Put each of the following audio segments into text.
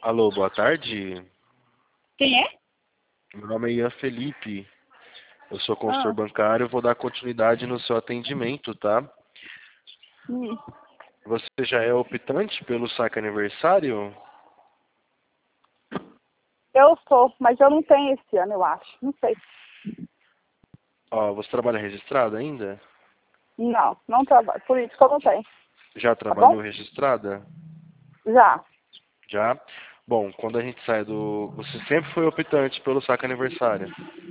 Alô, boa tarde. Quem é? Meu nome é Ian Felipe. Eu sou consultor Ah, bancário. Vou dar continuidade no seu atendimento, tá? hum. Você já é optante pelo saque aniversário? Eu sou, mas eu não tenho esse ano, eu acho. Não sei. Ó, você trabalha registrada ainda? Não, não trabalho. Por isso que eu não tenho. Já Tá bom? trabalhou registrada? Já. Já? Bom, quando a gente sai do... Você sempre foi optante pelo saque aniversário?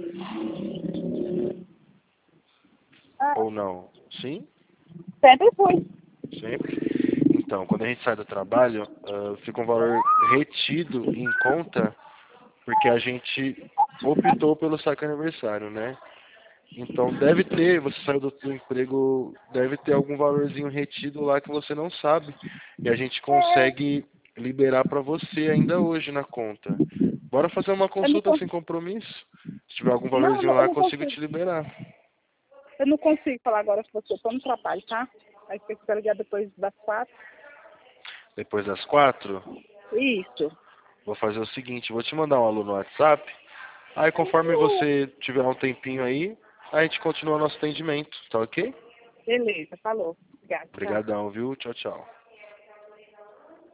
Ah, Ou não? Sim? sempre fui. Sempre? Então, quando a gente sai do trabalho, fica um valor retido em conta porque a gente optou pelo saque aniversário, né? Então deve ter, você saiu do seu emprego, deve ter algum valorzinho retido lá que você não sabe. E a gente consegue liberar para você ainda hoje na conta. Bora fazer uma Eu não, consulta sem compromisso? Se tiver algum não, valorzinho eu lá, não consigo consigo. te liberar. Eu não consigo falar agora com você. Eu tô no trabalho, tá? Aí você quer ligar depois das 4. Depois das 4, Isso. vou fazer o seguinte, vou te mandar um alô no WhatsApp. Aí conforme você tiver um tempinho aí, a gente continua nosso atendimento, tá ok? Beleza, falou. Obrigada. Tchau. Obrigadão, viu? Tchau, tchau.